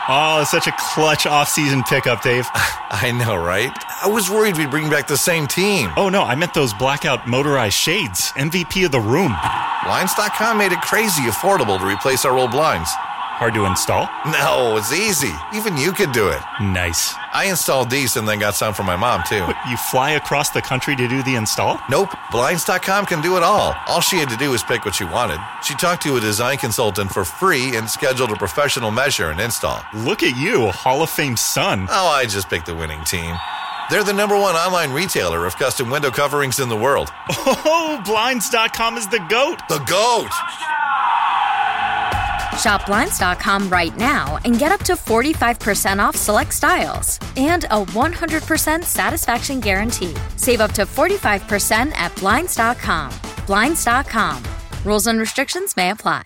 Oh, such a clutch off-season pickup, Dave. I know, right? I was worried we'd bring back the same team. Oh, no, I meant those blackout motorized shades. MVP of the room. Blinds.com made it crazy affordable to replace our old blinds. Hard to install? No, it's easy. Even you could do it. Nice. I installed these and then got some for my mom, too. What, you fly across the country to do the install? Nope. Blinds.com can do it all. All she had to do was pick what she wanted. She talked to a design consultant for free and scheduled a professional measure and install. Look at you, a Hall of Fame son. Oh, I just picked the winning team. They're the #1 online retailer of custom window coverings in the world. Oh, Blinds.com is the GOAT. The GOAT! Shop Blinds.com right now and get up to 45% off select styles and a 100% satisfaction guarantee. Save up to 45% at Blinds.com. Blinds.com. Rules and restrictions may apply.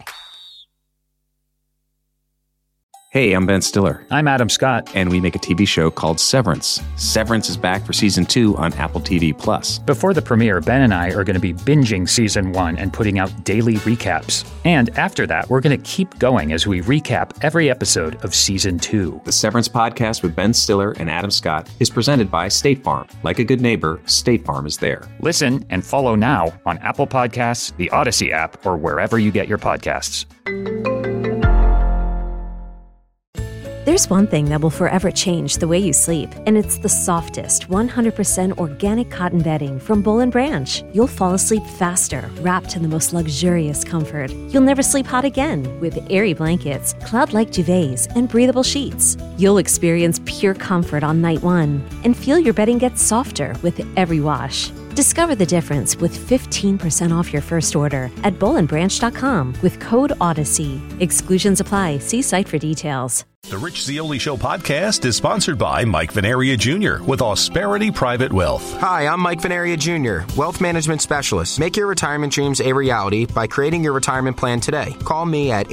Hey, I'm Ben Stiller. I'm Adam Scott. And we make a TV show called Severance. Severance is back for Season 2 on Apple TV+. Before the premiere, Ben and I are going to be binging Season 1 and putting out daily recaps. And after that, we're going to keep going as we recap every episode of Season 2. The Severance podcast with Ben Stiller and Adam Scott is presented by State Farm. Like a good neighbor, State Farm is there. Listen and follow now on Apple Podcasts, the Odyssey app, or wherever you get your podcasts. There's one thing that will forever change the way you sleep, and it's the softest, 100% organic cotton bedding from Boll & Branch. You'll fall asleep faster, wrapped in the most luxurious comfort. You'll never sleep hot again with airy blankets, cloud-like duvets, and breathable sheets. You'll experience pure comfort on night one and feel your bedding get softer with every wash. Discover the difference with 15% off your first order at BollandBranch.com with code Odyssey. Exclusions apply. See site for details. The Rich Zeoli Show podcast is sponsored by Mike Venaria Jr. with Austerity Private Wealth. Hi, I'm Mike Venaria Jr., Wealth Management Specialist. Make your retirement dreams a reality by creating your retirement plan today. Call me at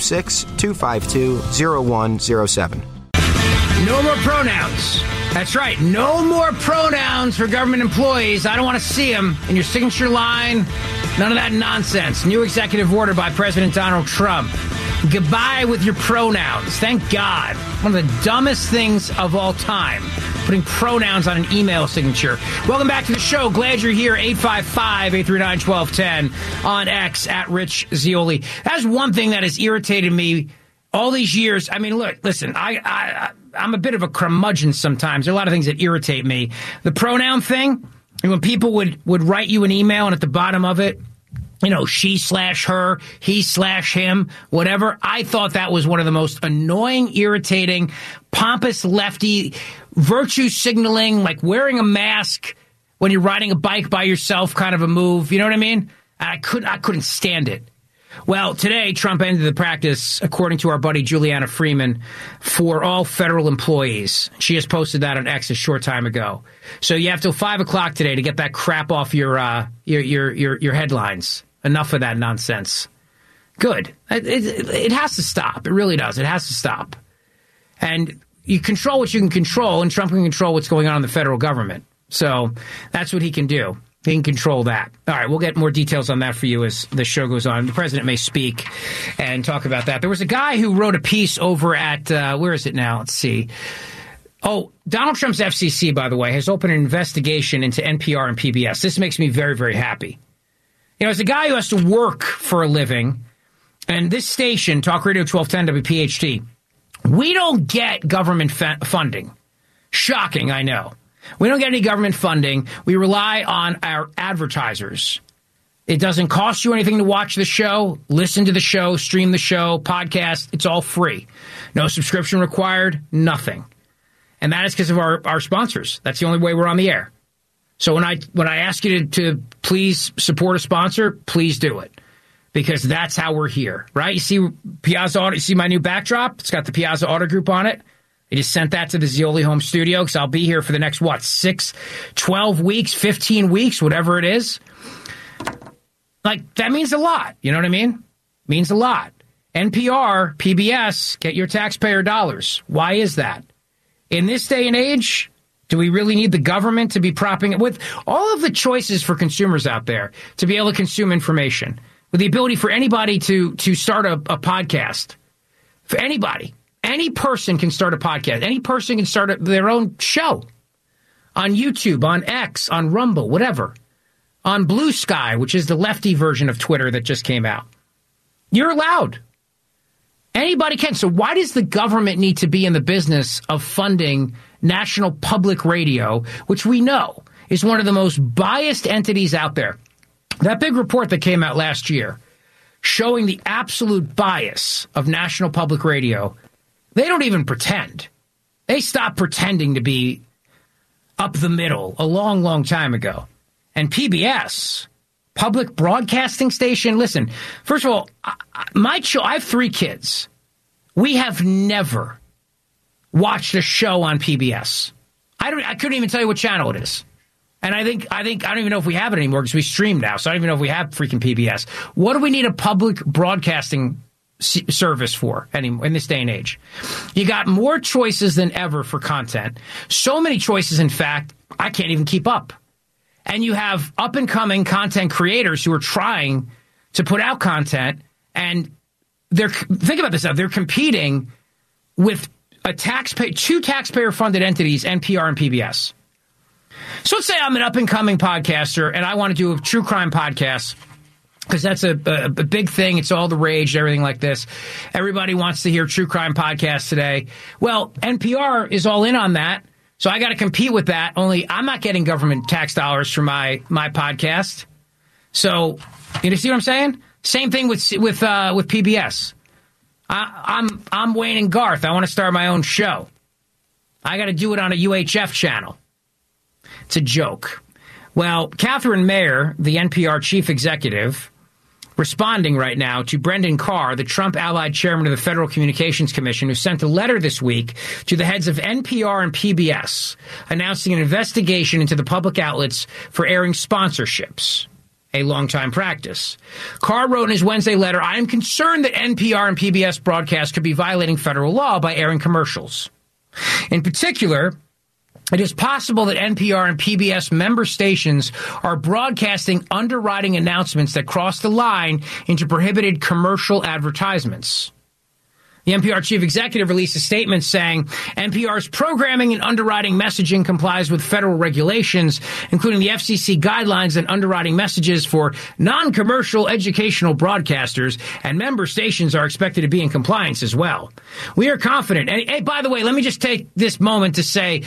856-252-0107. No more pronouns. That's right. No more pronouns for government employees. I don't want to see them in your signature line. None of that nonsense. New executive order by President Donald Trump. Goodbye with your pronouns. Thank God. One of the dumbest things of all time. Putting pronouns on an email signature. Welcome back to the show. Glad you're here. 855-839-1210 on X at Rich Zeoli. That's one thing that has irritated me all these years. I mean, look, listen, I'm a bit of a curmudgeon sometimes. There are a lot of things that irritate me. The pronoun thing, and when people would write you an email and at the bottom of it, you know, she/her, he/him, whatever. I thought that was one of the most annoying, irritating, pompous lefty, virtue signaling, like wearing a mask when you're riding a bike by yourself kind of a move. You know what I mean? I couldn't stand it. Well, today, Trump ended the practice, according to our buddy Juliana Freeman, for all federal employees. She just posted that on X a short time ago. So you have till 5 o'clock today to get that crap off your headlines. Enough of that nonsense. Good. It has to stop. It really does. It has to stop. And you control what you can control, and Trump can control what's going on in the federal government. So that's what he can do. He can control that. All right, we'll get more details on that for you as the show goes on. The president may speak and talk about that. There was a guy who wrote a piece over at, where is it now? Let's see. Oh, Donald Trump's FCC, by the way, has opened an investigation into NPR and PBS. This makes me very, very happy. You know, as a guy who has to work for a living, and this station, Talk Radio 1210 WPHT, we don't get government funding. Shocking, I know. We don't get any government funding. We rely on our advertisers. It doesn't cost you anything to watch the show, listen to the show, stream the show, podcast. It's all free. No subscription required, nothing. And that is because of our sponsors. That's the only way we're on the air. So when I ask you to please support a sponsor, please do it. Because that's how we're here, right? You see Piazza Auto, you see my new backdrop? It's got the Piazza Auto Group on it. I just sent that to the Zeoli Home Studio because I'll be here for the next, 6, 12 weeks, 15 weeks, whatever it is. Like, that means a lot. You know what I mean? Means a lot. NPR, PBS, get your taxpayer dollars. Why is that? In this day and age, do we really need the government to be propping it? With all of the choices for consumers out there to be able to consume information, with the ability for anybody to start a podcast, for anybody, Any person can start a podcast. Any person can start their own show on YouTube, on X, on Rumble, whatever, on Blue Sky, which is the lefty version of Twitter that just came out. You're allowed. Anybody can. So why does the government need to be in the business of funding National Public Radio, which we know is one of the most biased entities out there? That big report that came out last year showing the absolute bias of National Public Radio, they don't even pretend. They stopped pretending to be up the middle a long, long time ago. And PBS, public broadcasting station, listen, first of all, I have 3 kids. We have never watched a show on PBS. I couldn't even tell you what channel it is. And I don't even know if we have it anymore because we stream now. So I don't even know if we have freaking PBS. What do we need a public broadcasting service for anymore in this day and age? You got more choices than ever for content. So many choices, in fact, I can't even keep up. And you have up-and-coming content creators who are trying to put out content, and think about this now, they're competing with two taxpayer-funded entities, NPR and PBS. So let's say I'm an up-and-coming podcaster, and I want to do a true crime podcast, because that's a big thing. It's all the rage, everything like this. Everybody wants to hear true crime podcasts today. Well, NPR is all in on that. So I got to compete with that, only I'm not getting government tax dollars for my podcast. So, you see what I'm saying? Same thing with PBS. I'm Wayne and Garth. I want to start my own show. I got to do it on a UHF channel. It's a joke. Well, Catherine Mayer, the NPR chief executive, responding right now to Brendan Carr, the Trump-allied chairman of the Federal Communications Commission, who sent a letter this week to the heads of NPR and PBS announcing an investigation into the public outlets for airing sponsorships, a longtime practice. Carr wrote in his Wednesday letter, "I am concerned that NPR and PBS broadcasts could be violating federal law by airing commercials. In particular, it is possible that NPR and PBS member stations are broadcasting underwriting announcements that cross the line into prohibited commercial advertisements." The NPR chief executive released a statement saying NPR's programming and underwriting messaging complies with federal regulations, including the FCC guidelines and underwriting messages for non-commercial educational broadcasters, and member stations are expected to be in compliance as well. We are confident. And hey, by the way, let me just take this moment to say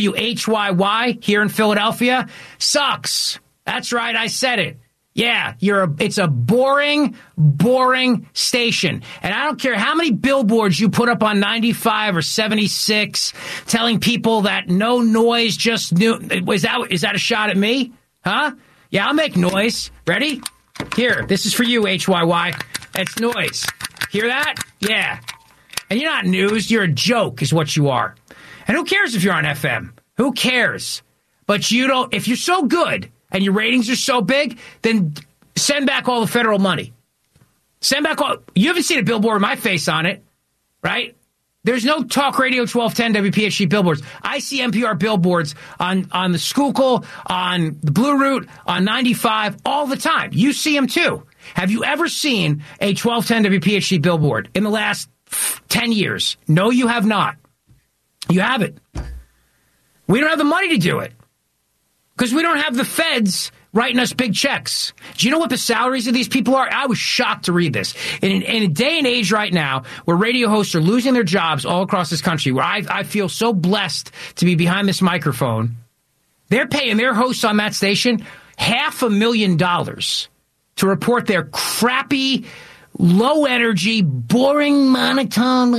WHYY here in Philadelphia sucks. That's right, I said it. Yeah, it's a boring station. And I don't care how many billboards you put up on 95 or 76 telling people that no noise, just new. Is that a shot at me? Huh? Yeah, I'll make noise. Ready? Here, this is for you, HYY. It's noise. Hear that? Yeah. And you're not news. You're a joke is what you are. And who cares if you're on FM? Who cares? But if you're so good and your ratings are so big, then send back all the federal money. You haven't seen a billboard with my face on it, right? There's no Talk Radio 1210 WPHT billboards. I see NPR billboards on the Schuylkill, on the Blue Route, on 95 all the time. You see them too. Have you ever seen a 1210 WPHT billboard in the last 10 years? No, you have not. You haven't. We don't have the money to do it. Because we don't have the feds writing us big checks. Do you know what the salaries of these people are? I was shocked to read this. In a day and age right now where radio hosts are losing their jobs all across this country, where I feel so blessed to be behind this microphone, they're paying their hosts on that station $500,000 to report their crappy, low-energy, boring, monotone,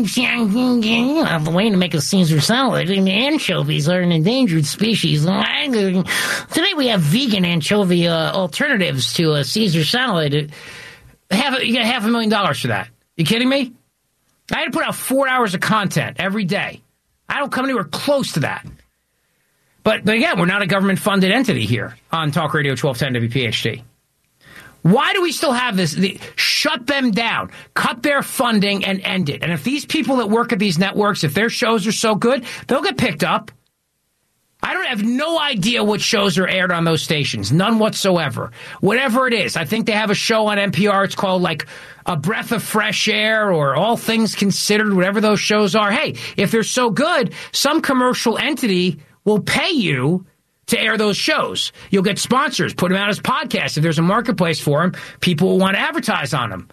the way to make a Caesar salad, and anchovies are an endangered species. Today we have vegan anchovy alternatives to a Caesar salad. You get $500,000 for that. You kidding me? I had to put out 4 hours of content every day. I don't come anywhere close to that. But again, we're not a government-funded entity here on Talk Radio 1210 WPHT. Why do we still have this? Shut them down. Cut their funding and end it. And if these people that work at these networks, if their shows are so good, they'll get picked up. I don't have no idea what shows are aired on those stations. None whatsoever. Whatever it is. I think they have a show on NPR. It's called like A Breath of Fresh Air or All Things Considered, whatever those shows are. Hey, if they're so good, some commercial entity will pay you to air those shows. You'll get sponsors, put them out as podcasts. If there's a marketplace for them, people will want to advertise on them.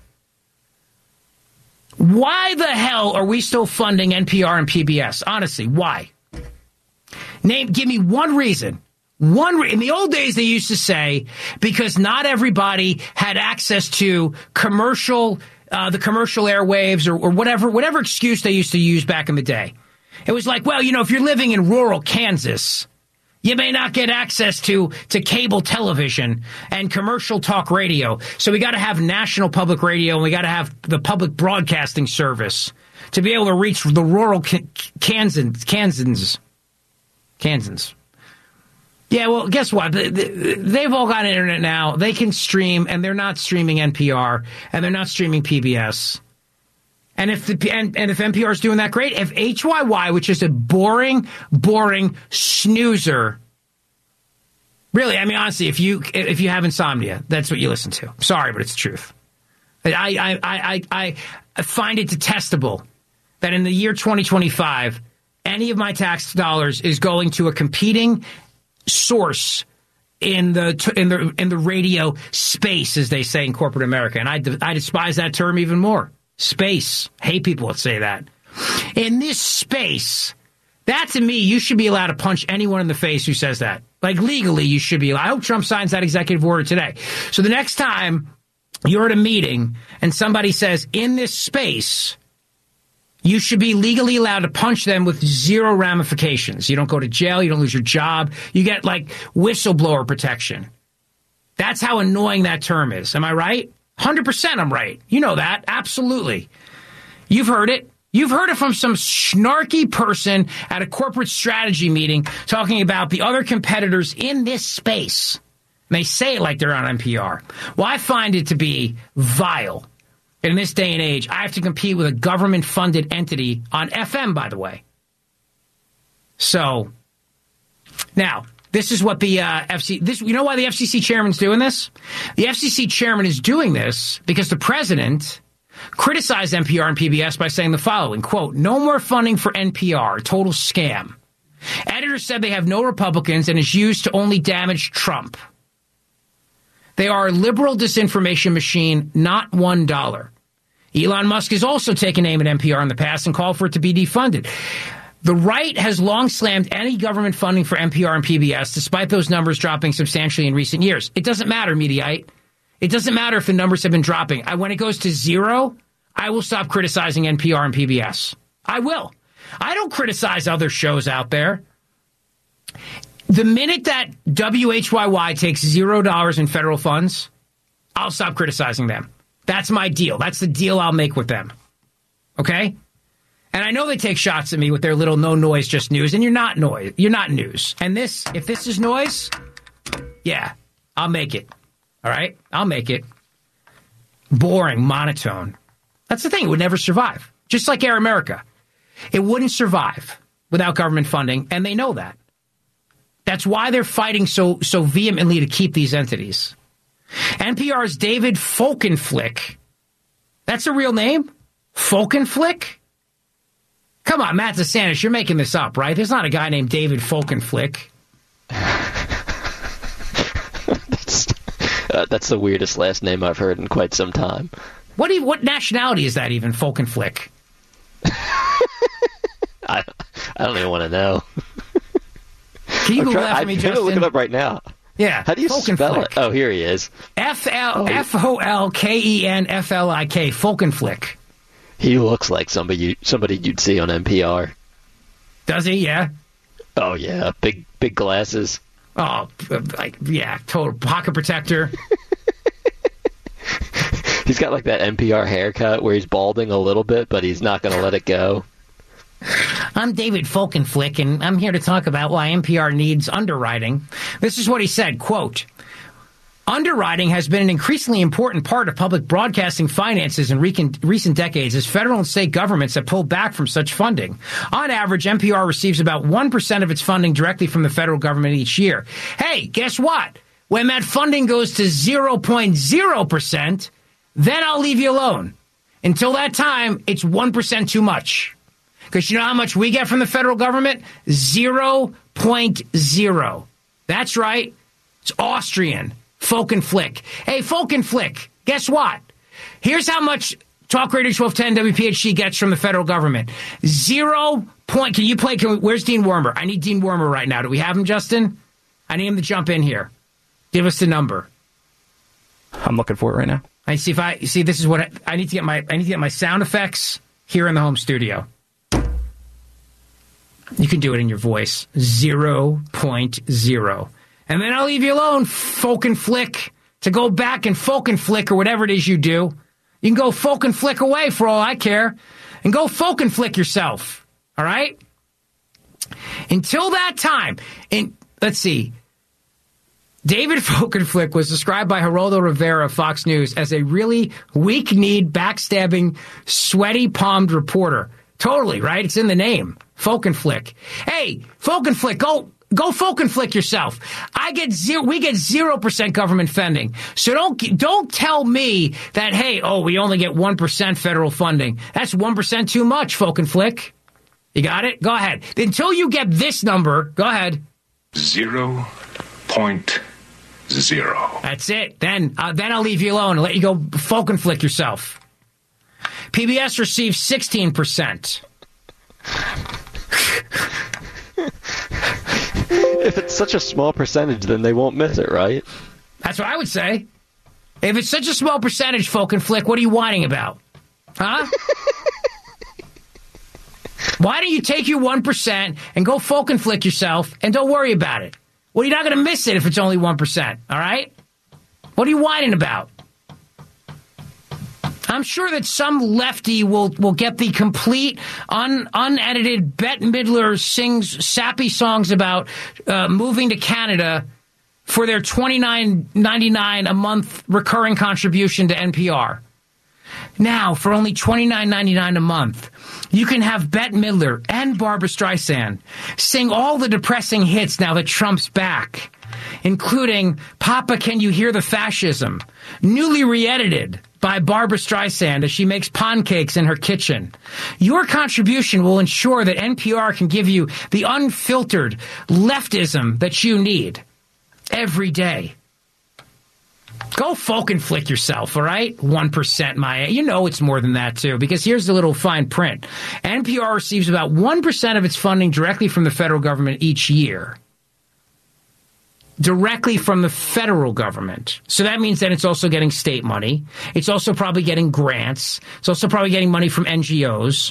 Why the hell are we still funding NPR and PBS? Honestly, why? Give me one reason. In the old days, they used to say because not everybody had access to the commercial airwaves or whatever excuse they used to use back in the day. It was like, well, if you're living in rural Kansas, you may not get access to cable television and commercial talk radio. So we got to have national public radio and we got to have the public broadcasting service to be able to reach the rural Kansans. Yeah, well, guess what? They've all got internet now. They can stream, and they're not streaming NPR, and they're not streaming PBS. And if NPR is doing that, great. If HYY, which is a boring snoozer, really, I mean, honestly, if you have insomnia, that's what you listen to. Sorry, but it's the truth. I find it detestable that in the year 2025, any of my tax dollars is going to a competing source in the radio space, as they say in corporate America. And I despise that term even more. Space. Hate people that say that. In this space, that to me, you should be allowed to punch anyone in the face who says that. Like legally, you should be allowed. I hope Trump signs that executive order today. So the next time you're at a meeting and somebody says, in this space, you should be legally allowed to punch them with zero ramifications. You don't go to jail. You don't lose your job. You get, like, whistleblower protection. That's how annoying that term is. Am I right? 100% I'm right. You know that. Absolutely. You've heard it. You've heard it from some snarky person at a corporate strategy meeting talking about the other competitors in this space. And they say it like they're on NPR. Well, I find it to be vile. In this day and age, I have to compete with a government-funded entity on FM, by the way. So, now, this is what the FCC... You know why the FCC chairman's doing this? The FCC chairman is doing this because the president criticized NPR and PBS by saying the following, quote, "No more funding for NPR, total scam. Editors said they have no Republicans and is used to only damage Trump. They are a liberal disinformation machine, not $1. Elon Musk has also taken aim at NPR in the past and called for it to be defunded. The right has long slammed any government funding for NPR and PBS, despite those numbers dropping substantially in recent years. It doesn't matter, Mediaite. It doesn't matter if the numbers have been dropping. When it goes to zero, I will stop criticizing NPR and PBS. I will. I don't criticize other shows out there. The minute that WHYY takes $0 in federal funds, I'll stop criticizing them. That's my deal. That's the deal I'll make with them. Okay? And I know they take shots at me with their little no noise, just news. And you're not noise. You're not news. And if this is noise, yeah, I'll make it. All right? I'll make it. Boring, monotone. That's the thing. It would never survive. Just like Air America. It wouldn't survive without government funding, and they know that. That's why they're fighting so vehemently to keep these entities. NPR's David Folkenflik. That's a real name? Folkenflik? Come on, Matt DeSantis, you're making this up, right? There's not a guy named David Folkenflik. That's the weirdest last name I've heard in quite some time. What nationality is that even, Folkenflik? I don't even want to know. Can you Google that for me, Justin? I'm going to look it up right now. Yeah. How do you spell it? Oh, here he is. Folkenflik. Folkenflik. He looks like somebody you'd see on NPR. Does he? Yeah. Oh yeah, big glasses. Oh, yeah, total pocket protector. He's got like that NPR haircut where he's balding a little bit, but he's not going to let it go. I'm David Folkenflik, and I'm here to talk about why NPR needs underwriting. This is what he said, quote, Underwriting has been an increasingly important part of public broadcasting finances in recent decades as federal and state governments have pulled back from such funding. On average, NPR receives about 1% of its funding directly from the federal government each year. Hey, guess what? When that funding goes to 0.0%, then I'll leave you alone. Until that time, it's 1% too much. Because you know how much we get from the federal government? 0.0. That's right. It's Austrian. Folk and Flick. Hey, Folk and Flick, guess what? Here's how much Talk Radio 1210 WPHT gets from the federal government. 0. Can you play? Where's Dean Wormer? I need Dean Wormer right now. Do we have him, Justin? I need him to jump in here. Give us the number. I'm looking for it right now. I see. This is what I need to get my sound effects here in the home studio. You can do it in your voice. 0.0. And then I'll leave you alone, Folk and Flick, to go back and Folk and Flick or whatever it is you do. You can go Folk and Flick away for all I care. And go Folk and Flick yourself. All right? Until that time, let's see. David Folk and Flick was described by Geraldo Rivera of Fox News as a really weak-kneed, backstabbing, sweaty-palmed reporter. Totally, right? It's in the name. Folk and Flick. Hey, Folk and Flick, go Folk and Flick yourself. We get 0% government funding. So don't tell me that, hey, we only get 1% federal funding. That's 1% too much, Folk and Flick. You got it? Go ahead. Until you get this number, go ahead. 0.0. That's it. Then I'll leave you alone and let you go Folk and Flick yourself. PBS receives 16%. If it's such a small percentage, then they won't miss it, right? That's what I would say. If it's such a small percentage, Folk and Flick, what are you whining about? Huh? Why don't you take your 1% and go Folk and Flick yourself and don't worry about it? Well, you're not going to miss it if it's only 1%, all right? What are you whining about? I'm sure that some lefty will get the complete, unedited Bette Midler sings sappy songs about moving to Canada for their $29.99 a month recurring contribution to NPR. Now, for only $29.99 a month, you can have Bette Midler and Barbra Streisand sing all the depressing hits now that Trump's back, including Papa, Can You Hear the Fascism, newly re-edited by Barbra Streisand as she makes pancakes in her kitchen. Your contribution will ensure that NPR can give you the unfiltered leftism that you need every day. Go Folk and Flick yourself, all right? 1%, Maya. You know it's more than that, too, because here's the little fine print. NPR receives about 1% of its funding directly from the federal government each year. Directly from the federal government. So that means that it's also getting state money. It's also probably getting grants. It's also probably getting money from NGOs.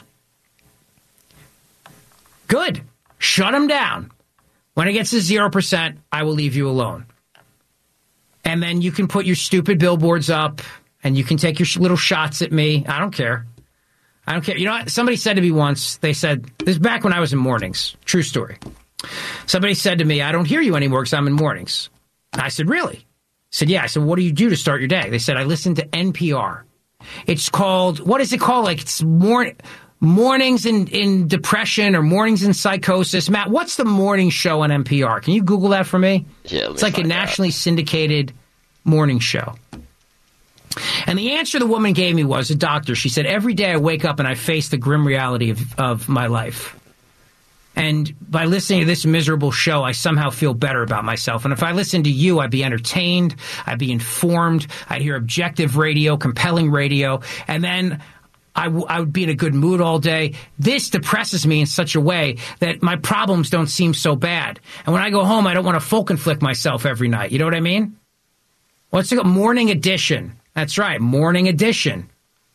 Good. Shut them down. When it gets to 0%, I will leave you alone. And then you can put your stupid billboards up and you can take your little shots at me. I don't care. I don't care. You know what? Somebody said to me once, they said, this is back when I was in mornings. True story. Somebody said to me, I don't hear you anymore because I'm in mornings. I said, really? I said, yeah. I said, what do you do to start your day? They said, I listen to NPR. It's called, what is it called? Like it's mornings in depression or mornings in psychosis. Matt, what's the morning show on NPR? Can you Google that for me? Yeah, it's like a nationally syndicated morning show. And the answer the woman gave me was, a doctor, she said, every day I wake up and I face the grim reality of my life. And by listening to this miserable show, I somehow feel better about myself. And if I listened to you, I'd be entertained, I'd be informed, I'd hear objective radio, compelling radio, and then I would be in a good mood all day. This depresses me in such a way that my problems don't seem so bad. And when I go home, I don't want to Folk and Flick myself every night. You know what I mean? What's it called? Morning Edition. That's right, Morning Edition.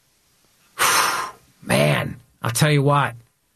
Man, I'll tell you what.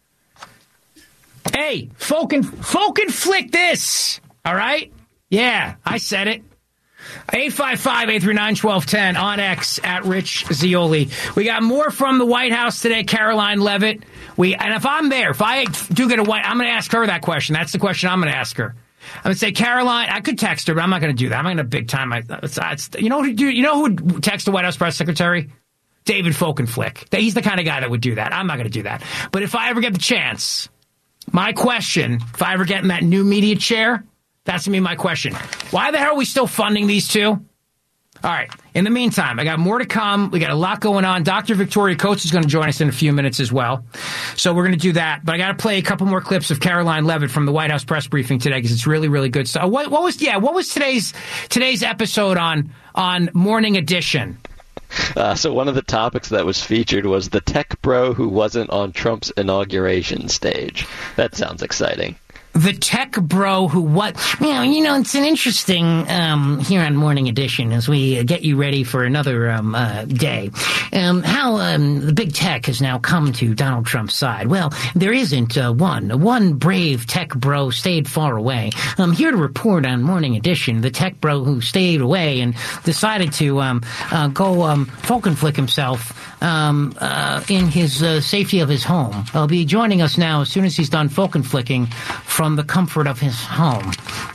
Hey, Folk and Flick this. All right? Yeah, I said it. 855-839-1210 on X at Rich Zeoli. We got more from the White House today, Caroline Leavitt. And if I'm there, if I do get I'm going to ask her that question. That's the question I'm going to ask her. I'm going to say, Caroline, I could text her, but I'm not going to do that. I'm not going to big time. You know who would text the White House press secretary? David Folkenflik. He's the kind of guy that would do that. I'm not going to do that. But if I ever get the chance, my question, if I ever get in that new media chair, that's going to be my question. Why the hell are we still funding these two? All right. In the meantime, I got more to come. We got a lot going on. Dr. Victoria Coates is going to join us in a few minutes as well. So we're going to do that. But I got to play a couple more clips of Caroline Leavitt from the White House press briefing today because it's really, really good stuff. What was today's episode on Morning Edition? So one of the topics that was featured was the tech bro who wasn't on Trump's inauguration stage. That sounds exciting. The tech bro who what? It's an interesting here on Morning Edition as we get you ready for another day. How the big tech has now come to Donald Trump's side. Well, there isn't one brave tech bro stayed far away. I'm here to report on Morning Edition, the tech bro who stayed away and decided to go Folkenflik himself in his safety of his home. He'll be joining us now as soon as he's done Folkenflicking from the comfort of his home.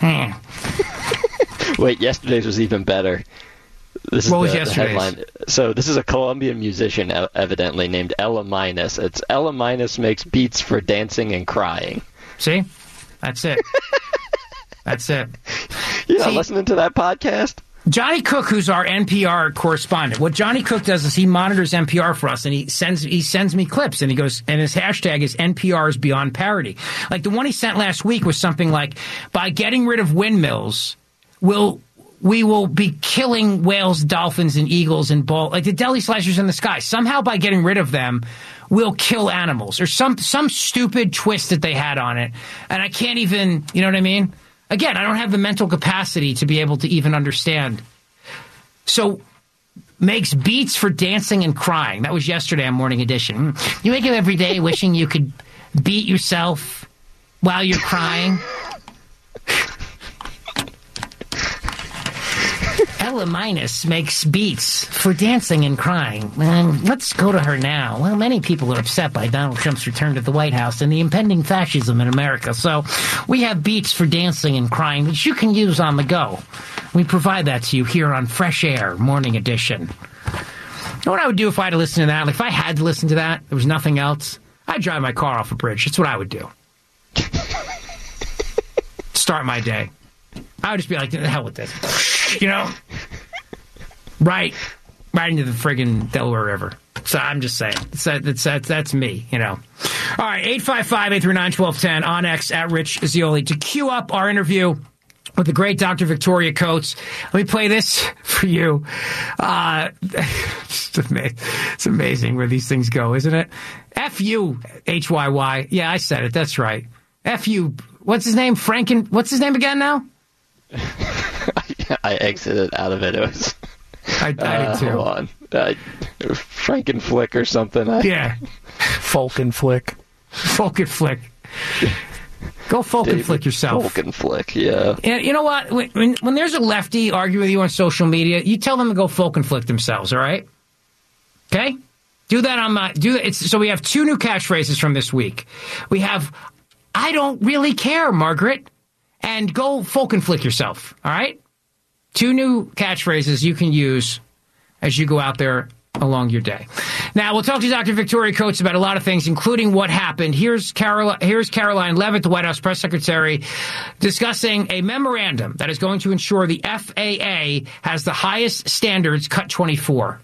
Wait, yesterday's was even better. What was yesterday's? Headline. So this is a Colombian musician, evidently, named Ella Minus. It's Ella Minus makes beats for dancing and crying. See? That's it. That's it. You're not listening to that podcast? Johnny Cook, who's our NPR correspondent, what Johnny Cook does is he monitors NPR for us, and he sends me clips, and he goes, and his hashtag is NPR's Beyond Parody. Like the one he sent last week was something like, by getting rid of windmills, we will be killing whales, dolphins, and eagles and like the deli slicers in the sky. Somehow by getting rid of them, we'll kill animals, or some stupid twist that they had on it, and I can't even, you know what I mean? Again, I don't have the mental capacity to be able to even understand. So, makes beats for dancing and crying. That was yesterday on Morning Edition. You wake up every day wishing you could beat yourself while you're crying. Ella Minus makes beats for dancing and crying. Let's go to her now. Well, many people are upset by Donald Trump's return to the White House and the impending fascism in America. So we have beats for dancing and crying that you can use on the go. We provide that to you here on Fresh Air, Morning Edition. You know what I would do if I had to listen to that? Like if I had to listen to that, there was nothing else, I'd drive my car off a bridge. That's what I would do. Start my day. I would just be like, the hell with this. You know? Right into the friggin' Delaware River. So I'm just saying. That's me, you know. All right, 855-839-1210 on X at Rich Zeoli to queue up our interview with the great Dr. Victoria Coates. Let me play this for you. It's amazing where these things go, isn't it? F-U, H-Y-Y. Yeah, I said it. That's right. F-U. What's his name? What's his name again now? I exited out of it. It was... I did too. Hold on. Frankenflick or something. Yeah. Folkenflick. Go Folkenflick yourself. Folkenflick, yeah. And you know what? When there's a lefty arguing with you on social media, you tell them to go Folkenflick themselves, all right? Okay? Do that on my... So we have two new catchphrases from this week. We have, I don't really care, Margaret, and go Folkenflick yourself, all right? Two new catchphrases you can use as you go out there along your day. Now, we'll talk to Dr. Victoria Coates about a lot of things, including what happened. Here's Caroline Leavitt, the White House press secretary, discussing a memorandum that is going to ensure the FAA has the highest standards, Cut 24.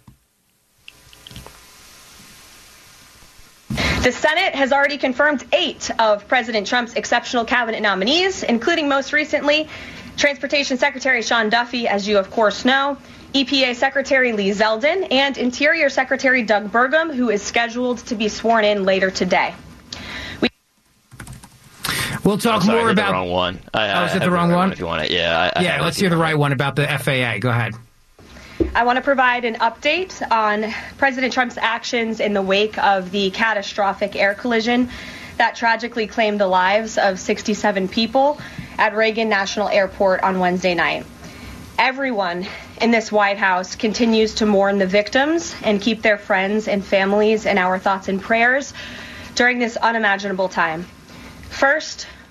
The Senate has already confirmed 8 of President Trump's exceptional cabinet nominees, including most recently Transportation Secretary Sean Duffy, as you of course know, EPA Secretary Lee Zeldin, and Interior Secretary Doug Burgum, who is scheduled to be sworn in later today. We'll talk more about... the wrong one. Is it the wrong one? If you want it, yeah. Let's hear the right one about the FAA. Go ahead. I want to provide an update on President Trump's actions in the wake of the catastrophic air collision that tragically claimed the lives of 67 people at Reagan National Airport on Wednesday night. Everyone in this White House continues to mourn the victims and keep their friends and families in our thoughts and prayers during this unimaginable time. First,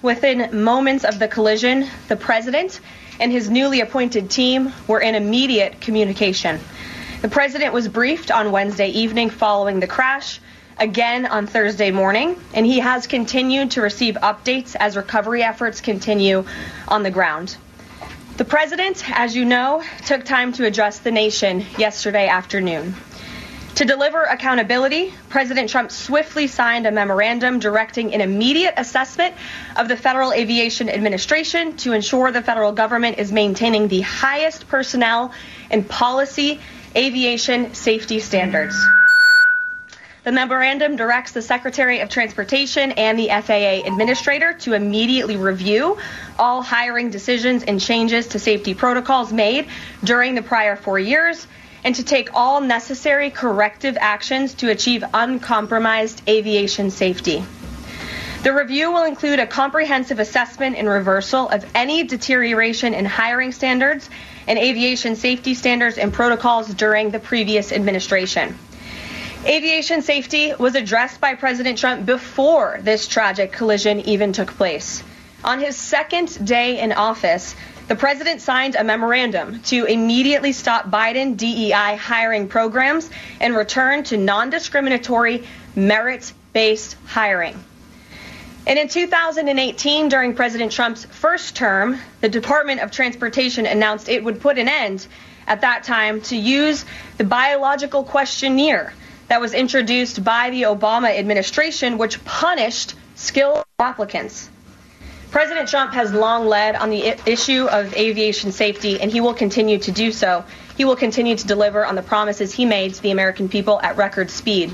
within moments of the collision, the president and his newly appointed team were in immediate communication. The president was briefed on Wednesday evening following the crash, again on Thursday morning, and he has continued to receive updates as recovery efforts continue on the ground. The president, as you know, took time to address the nation yesterday afternoon. To deliver accountability, President Trump swiftly signed a memorandum directing an immediate assessment of the Federal Aviation Administration to ensure the federal government is maintaining the highest personnel and policy aviation safety standards. The memorandum directs the Secretary of Transportation and the FAA Administrator to immediately review all hiring decisions and changes to safety protocols made during the prior 4 years, and to take all necessary corrective actions to achieve uncompromised aviation safety. The review will include a comprehensive assessment and reversal of any deterioration in hiring standards and aviation safety standards and protocols during the previous administration. Aviation safety was addressed by President Trump before this tragic collision even took place. On his second day in office, the president signed a memorandum to immediately stop Biden DEI hiring programs and return to non-discriminatory, merit-based hiring. And in 2018, during President Trump's first term, the Department of Transportation announced it would put an end at that time to use the biological questionnaire that was introduced by the Obama administration, which punished skilled applicants. President Trump has long led on the issue of aviation safety, and he will continue to do so. He will continue to deliver on the promises he made to the American people at record speed.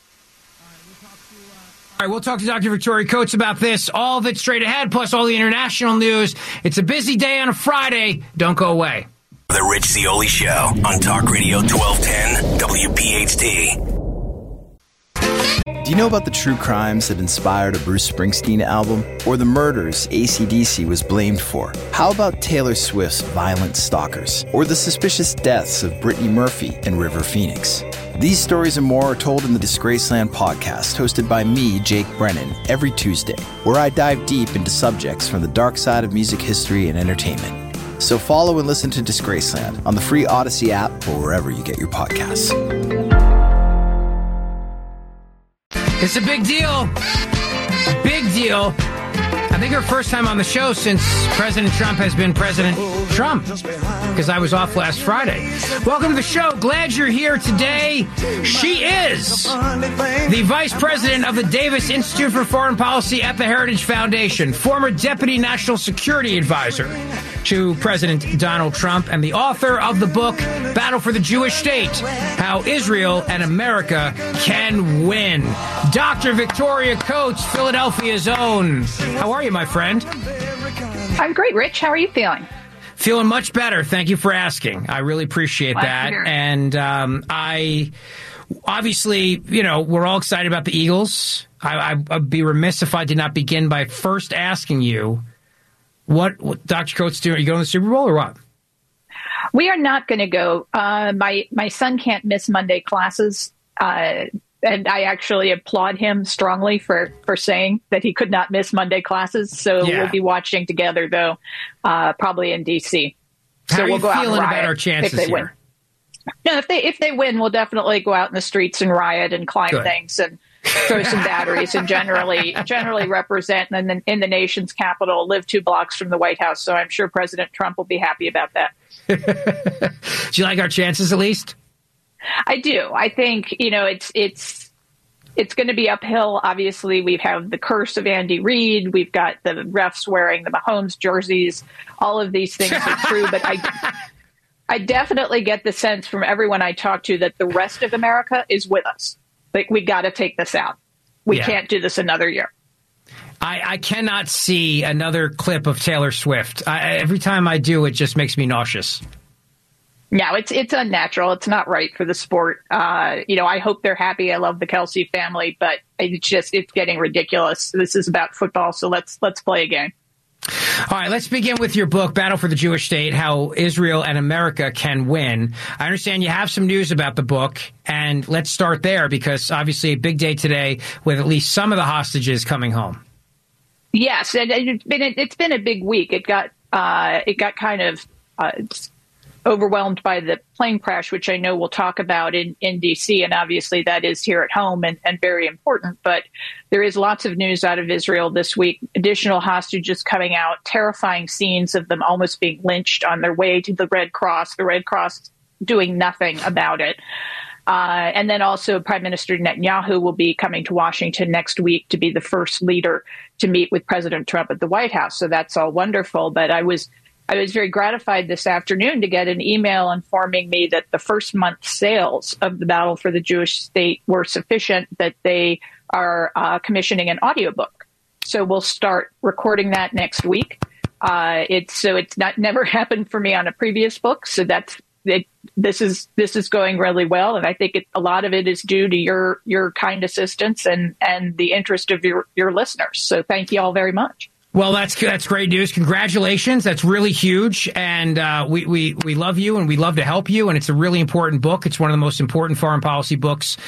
All right, we'll talk to Dr. Victoria Coates about this, all of it straight ahead, plus all the international news. It's a busy day on a Friday. Don't go away. The Rich Zeoli Show on Talk Radio 1210 WPHT. Do you know about the true crimes that inspired a Bruce Springsteen album? Or the murders AC/DC was blamed for? How about Taylor Swift's Violent Stalkers? Or the suspicious deaths of Brittany Murphy and River Phoenix? These stories and more are told in the Disgraceland podcast, hosted by me, Jake Brennan, every Tuesday, where I dive deep into subjects from the dark side of music history and entertainment. So follow and listen to Disgraceland on the free Odyssey app or wherever you get your podcasts. It's a big deal. Big deal. I think her first time on the show since President Trump has been President Trump, because I was off last Friday. Welcome to the show. Glad you're here today. She is the Vice President of the Davis Institute for Foreign Policy at the Heritage Foundation, former Deputy National Security Advisor to President Donald Trump, and the author of the book, Battle for the Jewish State, How Israel and America Can Win. Dr. Victoria Coates, Philadelphia's own. How are you, my friend? I'm great, Rich. How are you feeling? Feeling much better. Thank you for asking. I really appreciate that. And I obviously, you know, we're all excited about the Eagles. I'd be remiss if I did not begin by first asking you, what Dr. Coates doing? Are you going to the Super Bowl or what? We are not going to go. My son can't miss Monday classes. And I actually applaud him strongly for saying that he could not miss Monday classes. So we'll be watching together, though, probably in D.C. So we'll go out and riot about our chances if they win. No, if they win, we'll definitely go out in the streets and riot and climb things and throw some batteries and generally represent in the nation's capital, live 2 blocks from the White House. So I'm sure President Trump will be happy about that. Do you like our chances at least? I do. I think, you know, it's going to be uphill. Obviously, we have the curse of Andy Reid. We've got the refs wearing the Mahomes jerseys. All of these things are true. But I definitely get the sense from everyone I talk to that the rest of America is with us. Like, we got to take this out. We can't do this another year. I cannot see another clip of Taylor Swift. Every time I do, it just makes me nauseous. No, it's unnatural. It's not right for the sport. You know, I hope they're happy. I love the Kelsey family, but it's getting ridiculous. This is about football, so let's play a game. All right, let's begin with your book, Battle for the Jewish State, How Israel and America Can Win. I understand you have some news about the book, and let's start there because obviously a big day today with at least some of the hostages coming home. Yes, and it's been a big week. It got kind of overwhelmed by the plane crash, which I know we'll talk about in D.C., and obviously that is here at home and very important. But there is lots of news out of Israel this week. Additional hostages coming out, terrifying scenes of them almost being lynched on their way to the Red Cross doing nothing about it. And then also Prime Minister Netanyahu will be coming to Washington next week to be the first leader to meet with President Trump at the White House. So that's all wonderful. But I was very gratified this afternoon to get an email informing me that the first month's sales of the Battle for the Jewish State were sufficient that they are commissioning an audiobook. So we'll start recording that next week. It's never happened for me on a previous book. So that's it. This is going really well, and I think a lot of it is due to your kind assistance and the interest of your listeners. So thank you all very much. Well, that's great news. Congratulations. That's really huge. And we love you and we love to help you. And it's a really important book. It's one of the most important foreign policy books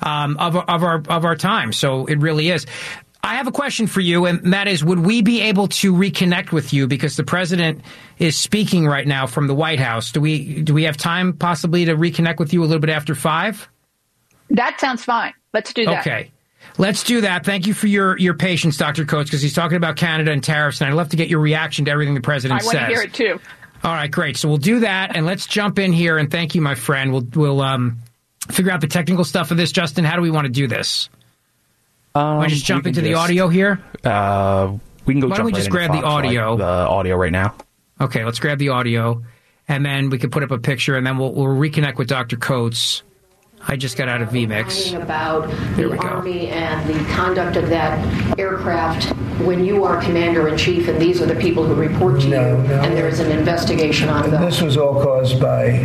of our time. So it really is. I have a question for you, and that is, would we be able to reconnect with you? Because the president is speaking right now from the White House. Do we have time possibly to reconnect with you a little bit after 5? That sounds fine. Let's do that. Okay. Let's do that. Thank you for your patience, Dr. Coates, because he's talking about Canada and tariffs, and I'd love to get your reaction to everything the president says. I want to hear it, too. All right, great. So we'll do that, and let's jump in here, and thank you, my friend. We'll figure out the technical stuff of this. Justin, how do we want to do this? Want to just jump into the audio here? We can go. Why don't we just grab the audio? The audio right now. Okay, let's grab the audio, and then we can put up a picture, and then we'll reconnect with Dr. Coates. I just got out of VMix. About the Army and the conduct of that aircraft when you are commander-in-chief, and these are the people who report to you, and there's an investigation on them. This was all caused by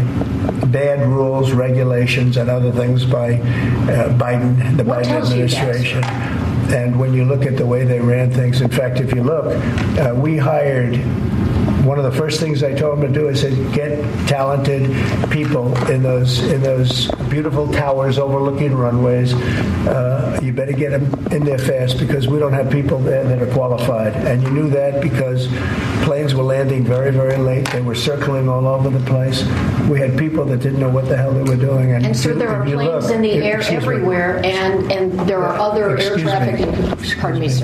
bad rules, regulations, and other things by Biden, the Biden administration. And when you look at the way they ran things, in fact, if you look, we hired. One of the first things I told them to do is get talented people in those beautiful towers overlooking runways. You better get them in there fast because we don't have people there that are qualified. And you knew that because planes were landing very, very late. They were circling all over the place. We had people that didn't know what the hell they were doing. And so there are planes in the air everywhere, and there are other air traffic. Pardon me, sir.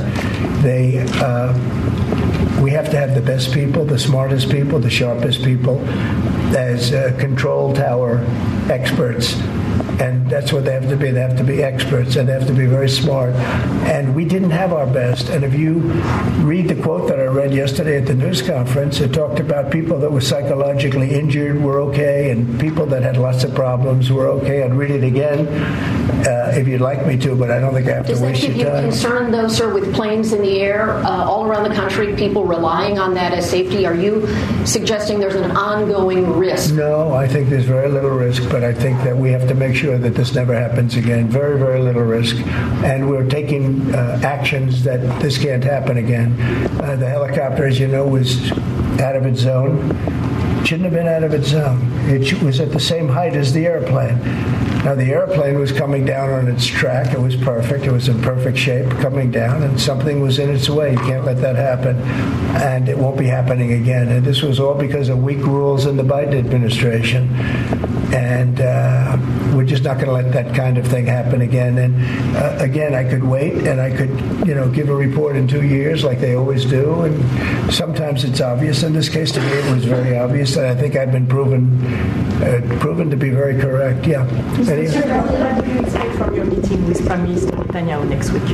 We have to have the best people, the smartest people, the sharpest people as control tower experts. And that's what they have to be. They have to be experts, and they have to be very smart. And we didn't have our best. And if you read the quote that I read yesterday at the news conference, it talked about people that were psychologically injured were okay, and people that had lots of problems were okay. I'd read it again if you'd like me to, but I don't think I have to waste your time. Does that give you concern, though, sir, with planes in the air all around the country, people relying on that as safety? Are you suggesting there's an ongoing risk? No, I think there's very little risk, but I think that we have to make sure that this never happens again. Very, very little risk. And we're taking actions that this can't happen again. The helicopter, as you know, was out of its zone. Shouldn't have been out of its zone. It was at the same height as the airplane. Now, the airplane was coming down on its track. It was perfect. It was in perfect shape coming down, and something was in its way. You can't let that happen, and it won't be happening again. And this was all because of weak rules in the Biden administration. And we're just not going to let that kind of thing happen again. And again, I could wait, and I could, give a report in 2 years like they always do. And sometimes it's obvious. In this case, to me, it was very obvious. And I think I've been proven to be very correct. Yeah. What do you expect from your meeting with Prime Minister Netanyahu next week?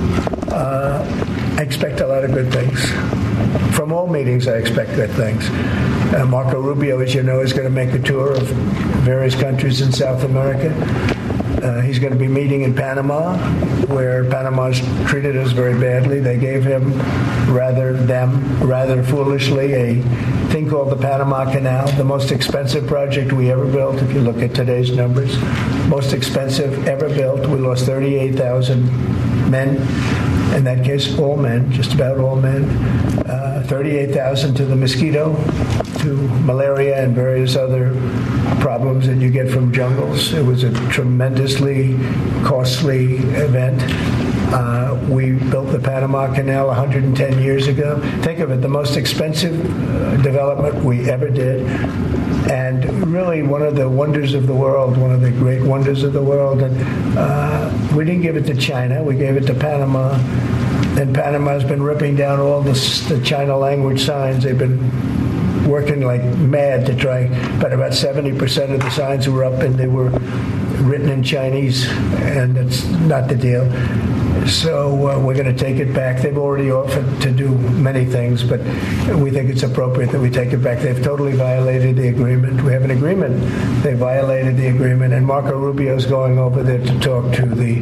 I expect a lot of good things. From all meetings, I expect good things. Marco Rubio, as you know, is going to make a tour of various countries in South America. He's going to be meeting in Panama, where Panama's treated us very badly. They gave him, rather foolishly, a thing called the Panama Canal, the most expensive project we ever built, if you look at today's numbers. Most expensive ever built. We lost 38,000 men. In that case, all men, just about all men. 38,000 to the mosquito, to malaria and various other problems that you get from jungles. It was a tremendously costly event. We built the Panama Canal 110 years ago. Think of it, the most expensive development we ever did, and really one of the wonders of the world, one of the great wonders of the world. And we didn't give it to China, we gave it to Panama. And Panama's been ripping down all the China language signs. They've been working like mad to try, but about 70% of the signs were up and they were written in Chinese, and that's not the deal. So we're going to take it back. They've already offered to do many things, but we think it's appropriate that we take it back. They've totally violated the agreement. We have an agreement. They violated the agreement, and Marco Rubio's going over there to talk to the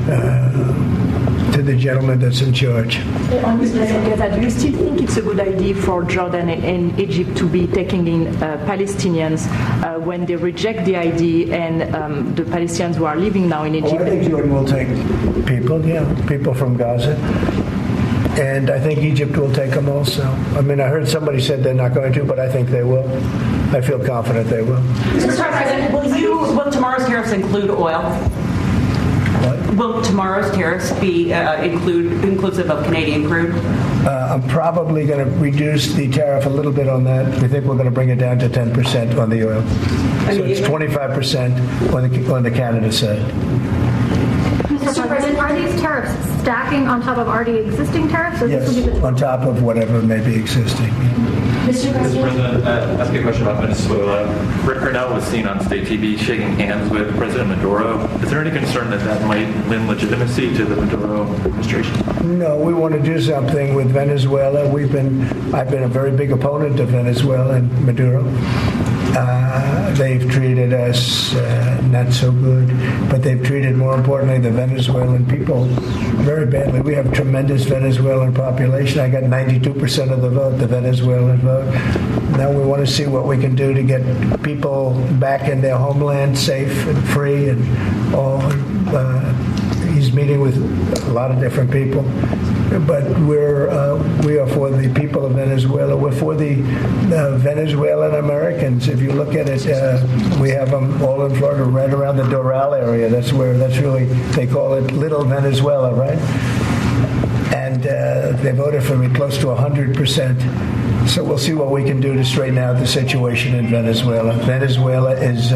gentleman that's in charge. On this, do you still think it's a good idea for Jordan and Egypt to be taking in Palestinians when they reject the idea and the Palestinians who are living now in Egypt? I think Jordan will take people from Gaza. And I think Egypt will take them also. I mean, I heard somebody said they're not going to, but I think they will. I feel confident they will. Mr. President, will tomorrow's tariffs include oil? Will tomorrow's tariffs be inclusive of Canadian crude? I'm probably going to reduce the tariff a little bit on that. We think we're going to bring it down to 10% on the oil. So it's 25% on the Canada side. Mr. President, are these tariffs stacking on top of already existing tariffs? Or Yes, on top of whatever may be existing. Mr. President, ask you a question about Venezuela. Rick Cornell was seen on state TV shaking hands with President Maduro. Is there any concern that that might lend legitimacy to the Maduro administration? No, we want to do something with Venezuela. I've been a very big opponent of Venezuela and Maduro. They've treated us not so good, but they've treated, more importantly, the Venezuelan people very badly. We have a tremendous Venezuelan population. I got 92% of the vote, the Venezuelan vote. Now we want to see what we can do to get people back in their homeland safe and free and all. He's meeting with a lot of different people. But we are for the people of Venezuela. We're for the Venezuelan Americans. If you look at it, we have them all in Florida, right around the Doral area. That's really, they call it Little Venezuela, right? And they voted for me close to 100%. So we'll see what we can do to straighten out the situation in Venezuela. Venezuela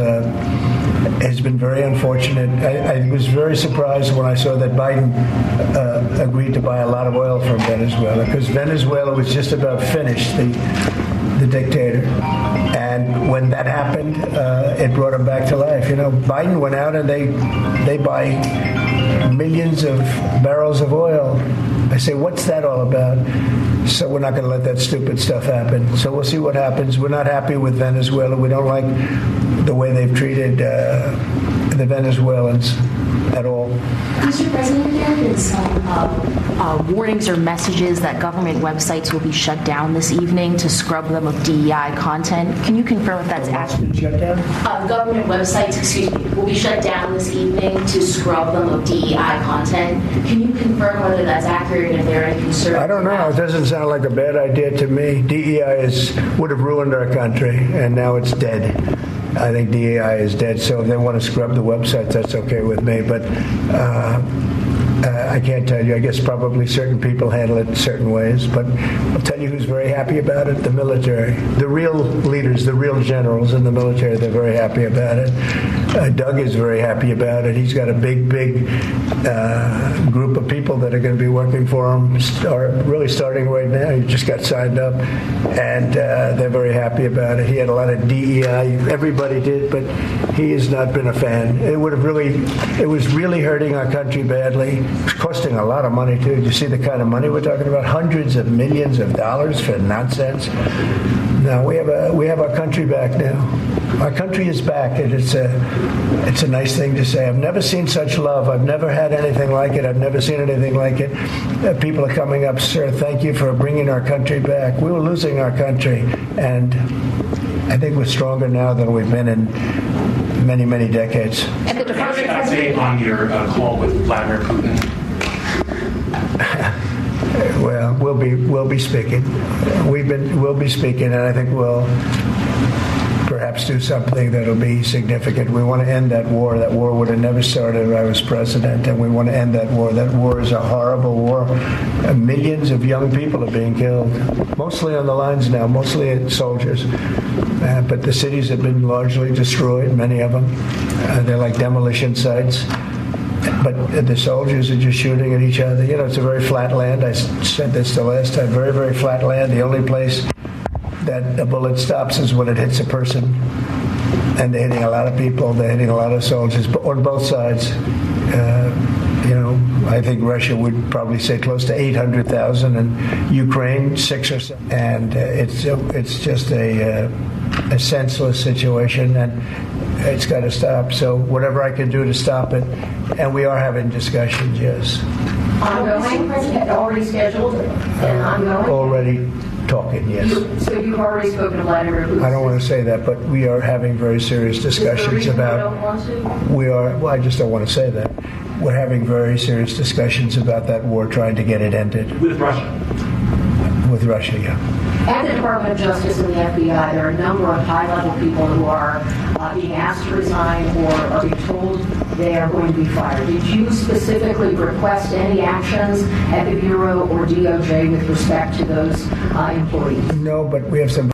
has been very unfortunate. I was very surprised when I saw that Biden agreed to buy a lot of oil from Venezuela, because Venezuela was just about finished, the dictator. And when that happened, it brought him back to life. You know, Biden went out and they buy millions of barrels of oil. I say, what's that all about? So we're not going to let that stupid stuff happen. So we'll see what happens. We're not happy with Venezuela. We don't like the way they've treated the Venezuelans at all. Mr. President, there have been some warnings or messages that government websites will be shut down this evening to scrub them of DEI content. Can you confirm if that's accurate? Shut down? Government websites, will be shut down this evening to scrub them of DEI content. Can you confirm whether that's accurate and if there are any concerns? I don't know. It doesn't sound like a bad idea to me. DEI would have ruined our country, and now it's dead. I think DEI is dead, so if they want to scrub the websites, that's okay with me. But I can't tell you. I guess probably certain people handle it certain ways. But I'll tell you who's very happy about it: the military. The real leaders, the real generals in the military, they're very happy about it. Doug is very happy about it. He's got a big group of people that are going to be working for him, really starting right now. He just got signed up, and they're very happy about it. He had a lot of DEI. Everybody did, but he has not been a fan. It was really hurting our country badly. It's costing a lot of money, too. You see the kind of money we're talking about? Hundreds of millions of dollars for nonsense. No, we have our country back now. Our country is back, and it's a nice thing to say. I've never seen such love. I've never had anything like it. I've never seen anything like it. People are coming up, sir, thank you for bringing our country back. We were losing our country, and I think we're stronger now than we've been in many, many decades. And the Department of update on your call with Vladimir Putin. Well, we'll be speaking. We'll be speaking, and I think we'll perhaps do something that'll be significant. We want to end that war. That war would have never started if I was president, and we want to end that war. That war is a horrible war. Millions of young people are being killed, mostly on the lines now, mostly soldiers. But the cities have been largely destroyed, many of them. They're like demolition sites. But the soldiers are just shooting at each other. You know, it's a very flat land. I said this the last time. Very, very flat land. The only place that a bullet stops is when it hits a person. And they're hitting a lot of people. They're hitting a lot of soldiers on both sides. I think Russia would probably say close to 800,000, and Ukraine 6 or 7. And it's just a senseless situation, and it's got to stop. So whatever I can do to stop it, and we are having discussions, yes. Ongoing? Already scheduled and ongoing? Already talking, yes. So you've already spoken to Vladimir Putin? I don't want to say that, but we are having very serious discussions about... You don't want to? We are, well, I just don't want to say that. We're having very serious discussions about that war, trying to get it ended. With Russia? With Russia, yeah. At the Department of Justice and the FBI, there are a number of high-level people who are being asked to resign or are being told they are going to be fired. Did you specifically request any actions at the Bureau or DOJ with respect to those employees? No, but we have some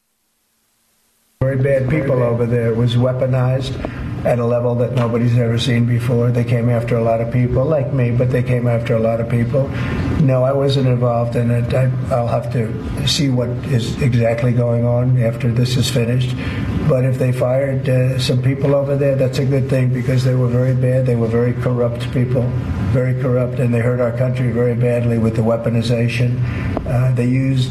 very bad people over there. It was weaponized at a level that nobody's ever seen before. They came after a lot of people, like me, but they came after a lot of people. No, I wasn't involved in it. I'll have to see what is exactly going on after this is finished. But if they fired some people over there, that's a good thing, because they were very bad. They were very corrupt people, very corrupt, and they hurt our country very badly with the weaponization. They used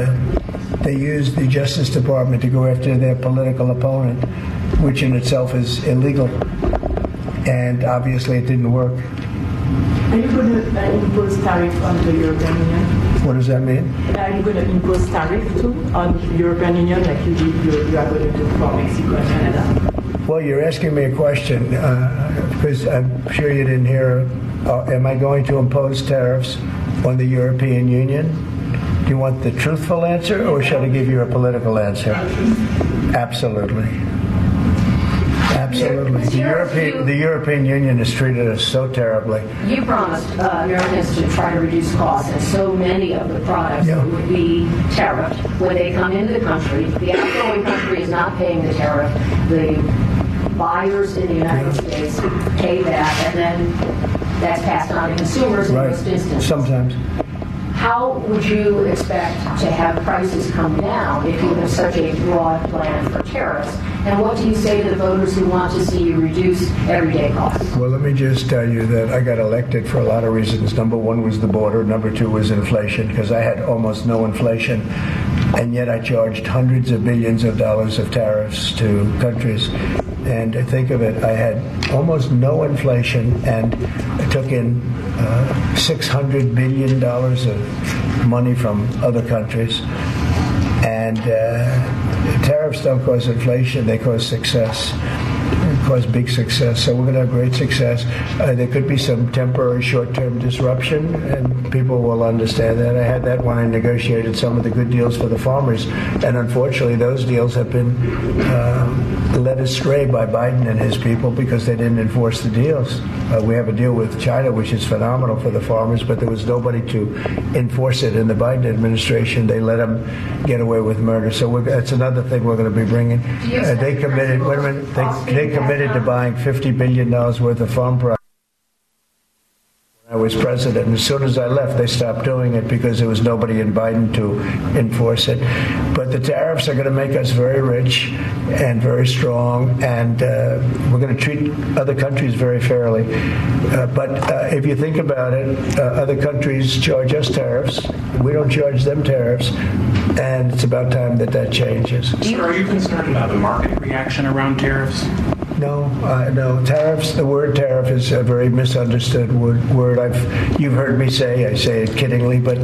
the Justice Department to go after their political opponent, which in itself is illegal. And obviously it didn't work. Are you going to impose tariff on the European Union? What does that mean? Are you going to impose tariff too on the European Union like you are going to do for Mexico and Canada? Well, you're asking me a question because I'm sure you didn't hear. Am I going to impose tariffs on the European Union? Do you want the truthful answer, or should I give you a political answer? Absolutely. Absolutely. The European Union has treated us so terribly. You promised Americans to try to reduce costs, and so many of the products would be tariffed when they come into the country. The outgoing country is not paying the tariff. The buyers in the United States pay that, and then that's passed on to consumers in most instances. Sometimes. How would you expect to have prices come down if you have such a broad plan for tariffs? And what do you say to the voters who want to see you reduce everyday costs? Well, let me just tell you that I got elected for a lot of reasons. Number one was the border. Number two was inflation, because I had almost no inflation. And yet I charged hundreds of billions of dollars of tariffs to countries. And think of it, I had almost no inflation, and I took in $600 billion of money from other countries. And tariffs don't cause inflation, they cause success. Cause big success. So we're going to have great success. There could be some temporary short-term disruption, and people will understand that. I had that when I negotiated some of the good deals for the farmers, and unfortunately those deals have been led astray by Biden and his people because they didn't enforce the deals. We have a deal with China, which is phenomenal for the farmers, but there was nobody to enforce it in the Biden administration. They let them get away with murder. So that's another thing we're going to be bringing. They committed. Wait a minute. They committed to buying $50 billion worth of farm products when I was president. And as soon as I left, they stopped doing it because there was nobody in Biden to enforce it. But the tariffs are going to make us very rich and very strong, and we're going to treat other countries very fairly. But if you think about it, other countries charge us tariffs. We don't charge them tariffs. And it's about time that changes. Are you concerned about the market reaction around tariffs? No. Tariffs. The word tariff is a very misunderstood word. You've heard me say. I say it kiddingly, but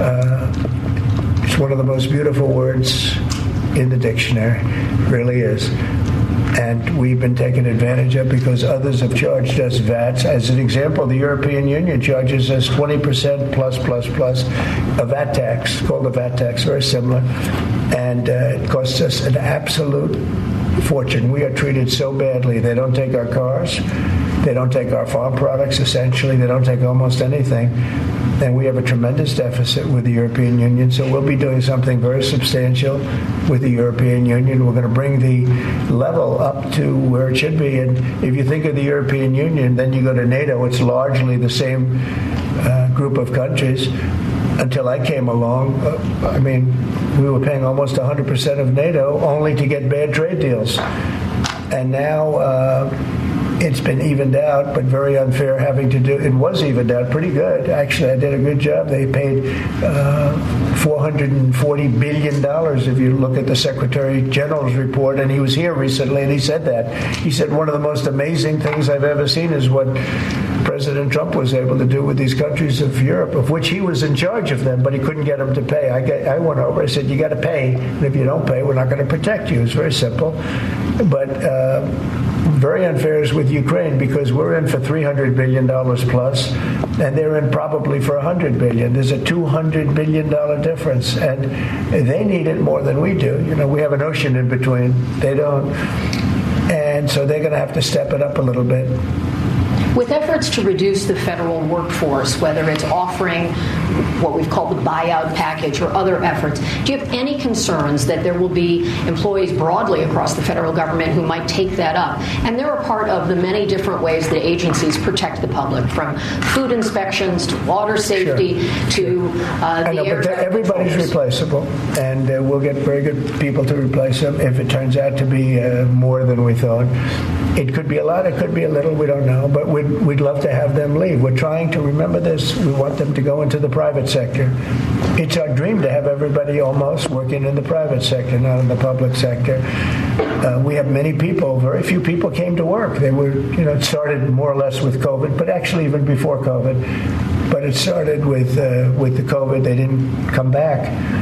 it's one of the most beautiful words in the dictionary. It really is. And we've been taken advantage of because others have charged us VATs. As an example, the European Union charges us 20% plus a VAT tax, called a VAT tax, very similar. And it costs us an absolute fortune. We are treated so badly. They don't take our cars. They don't take our farm products, essentially. They don't take almost anything. And we have a tremendous deficit with the European Union, so we'll be doing something very substantial with the European Union. We're going to bring the level up to where it should be. And if you think of the European Union, then you go to NATO. It's largely the same group of countries. Until I came along, we were paying almost 100% of NATO only to get bad trade deals. And now it's been evened out, but very unfair having to do. It was evened out pretty good. Actually, I did a good job. They paid $440 billion if you look at the Secretary General's report, and he was here recently, and he said that. He said one of the most amazing things I've ever seen is what President Trump was able to do with these countries of Europe, of which he was in charge of them, but he couldn't get them to pay. I went over, I said, you got to pay, and if you don't pay, we're not going to protect you. It's very simple. But very unfair is with Ukraine, because we're in for $300 billion plus, and they're in probably for $100 billion. There's a $200 billion difference, and they need it more than we do. We have an ocean in between. They don't. And so they're going to have to step it up a little bit. With efforts to reduce the federal workforce, whether it's offering what we've called the buyout package or other efforts, do you have any concerns that there will be employees broadly across the federal government who might take that up? And they're a part of the many different ways that agencies protect the public, from food inspections to water safety to the air traffic everybody's controllers. Replaceable, and we'll get very good people to replace them if it turns out to be more than we thought. It could be a lot, it could be a little, we don't know, but we'd love to have them leave. We're trying to remember this. We want them to go into the private sector. It's our dream to have everybody almost working in the private sector, not in the public sector. We have many people, very few people came to work. They were, it started more or less with COVID, but actually even before COVID. But it started with the COVID. They didn't come back.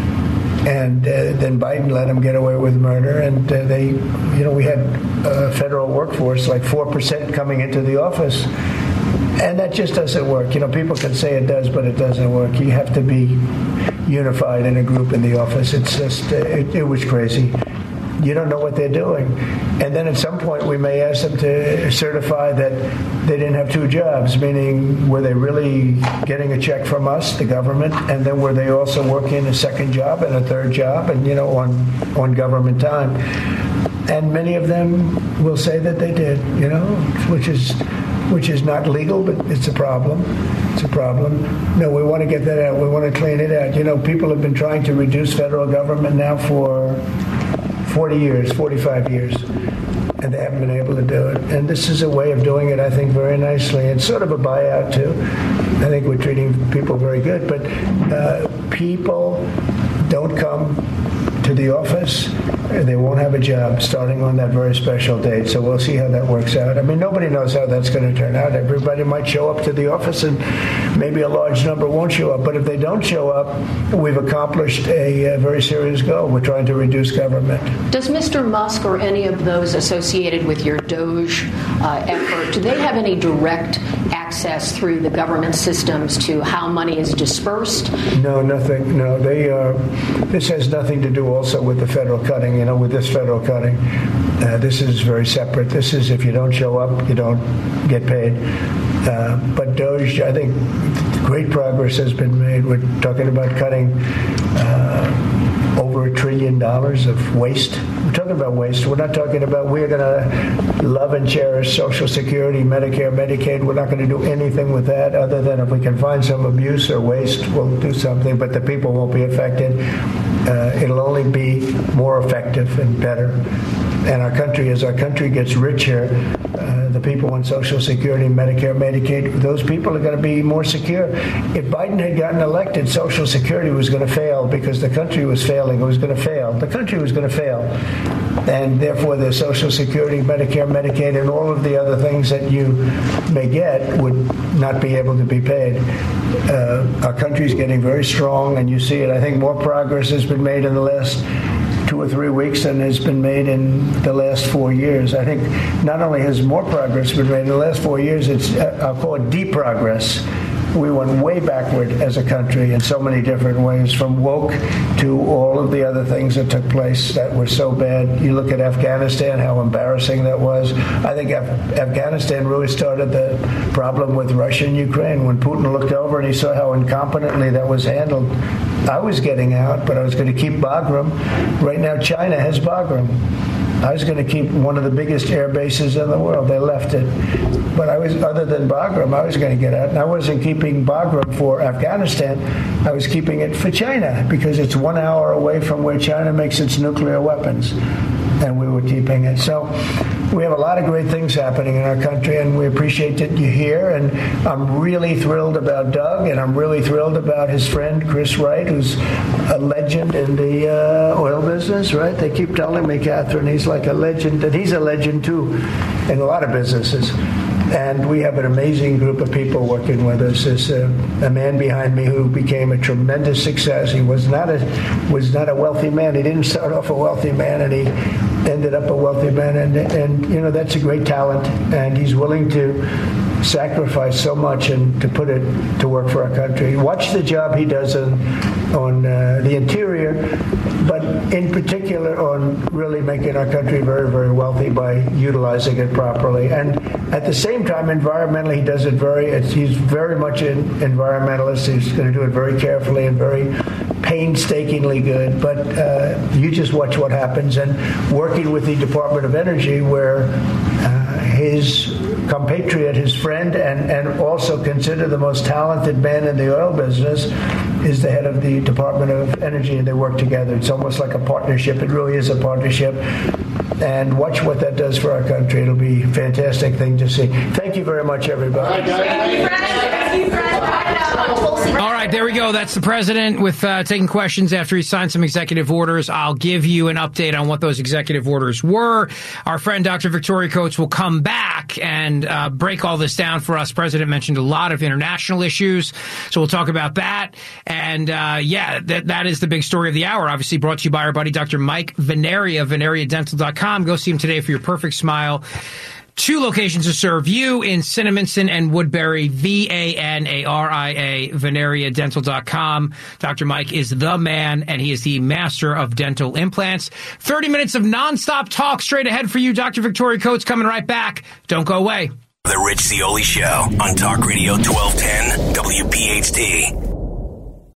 And then Biden let them get away with murder, and we had a federal workforce like 4% coming into the office, and that just doesn't work. People can say it does, but it doesn't work. You have to be unified in a group in the office. It's just it was crazy. You don't know what they're doing. And then at some point we may ask them to certify that they didn't have two jobs, meaning were they really getting a check from us, the government, and then were they also working a second job and a third job and, on government time. And many of them will say that they did, which is not legal, but it's a problem. It's a problem. No, we want to get that out. We want to clean it out. People have been trying to reduce federal government now for 40 years, 45 years, and they haven't been able to do it. And this is a way of doing it, I think, very nicely. It's sort of a buyout, too. I think we're treating people very good. But people don't come to the office, they won't have a job starting on that very special date. So we'll see how that works out. Nobody knows how that's going to turn out. Everybody might show up to the office and maybe a large number won't show up. But if they don't show up, we've accomplished a very serious goal. We're trying to reduce government. Does Mr. Musk or any of those associated with your DOGE effort, do they have any direct access through the government systems to how money is dispersed? No, nothing. No, this has nothing to do also with the federal cutting, with this federal cutting. This is very separate. This is if you don't show up, you don't get paid. But DOGE, I think great progress has been made. We're talking about cutting over $1 trillion of waste. We're talking about waste. We're not talking about we're going to love and cherish Social Security, Medicare, Medicaid. We're not going to do anything with that other than if we can find some abuse or waste, we'll do something. But the people won't be affected. It'll only be more effective and better. And our country, as our country gets richer, the people on Social Security, Medicare, Medicaid, those people are going to be more secure. If Biden had gotten elected, Social Security was going to fail because the country was failing. It was going to fail. The country was going to fail. And therefore, the Social Security, Medicare, Medicaid, and all of the other things that you may get would not be able to be paid. Our country is getting very strong, and you see it. I think more progress has been made in the last 2 or 3 weeks than has been made in the last 4 years. I think not only has more progress been made in the last 4 years, I'll call it deprogress. we went way backward as a country in so many different ways, from woke to all of the other things that took place that were so bad. You look at Afghanistan, how embarrassing that was. I think Afghanistan really started the problem with Russia and Ukraine. When Putin looked over and he saw how incompetently that was handled, I was getting out, but I was going to keep Bagram. Right now, China has Bagram. I was going to keep one of the biggest air bases in the world. They left it. But other than Bagram, I was going to get out. And I wasn't keeping Bagram for Afghanistan. I was keeping it for China because it's 1 hour away from where China makes its nuclear weapons. And we were keeping it. So we have a lot of great things happening in our country, and we appreciate that you're here. And I'm really thrilled about Doug, and I'm really thrilled about his friend Chris Wright, who's a legend in the oil business, right? They keep telling me, Catherine, he's like a legend, and he's a legend too in a lot of businesses. And we have an amazing group of people working with us. There's a man behind me who became a tremendous success. He was not a wealthy man. He didn't start off a wealthy man, and he ended up a wealthy man. And you know, that's a great talent. And he's willing to sacrifice so much and to put it to work for our country. Watch the job he does on the interior, but in particular on really making our country very, very wealthy by utilizing it properly. And at the same time, environmentally, he does it he's very much an environmentalist. He's going to do it very carefully and very painstakingly good. But you just watch what happens. And working with the Department of Energy, where his compatriot, his friend, and also considered the most talented man in the oil business, is the head of the Department of Energy, and they work together. It's almost like a partnership. It really is a partnership. And watch what that does for our country. It'll be a fantastic thing to see. Thank you very much, everybody. All right, there we go. That's the president with taking questions after he signed some executive orders. I'll give you an update on what those executive orders were. Our friend Dr. Victoria Coates will come back and break all this down for us. President mentioned a lot of international issues, so we'll talk about that. And that is the big story of the hour, obviously brought to you by our buddy Dr. Mike Veneria, VeneriaDental.com. Go see him today for your perfect smile. 2 locations to serve you in Cinnaminson and Woodbury, VANARIA, VeneriaDental.com. Dr. Mike is the man, and he is the master of dental implants. 30 minutes of nonstop talk straight ahead for you. Dr. Victoria Coates coming right back. Don't go away. The Rich Zeoli Show on Talk Radio 1210 WPHT.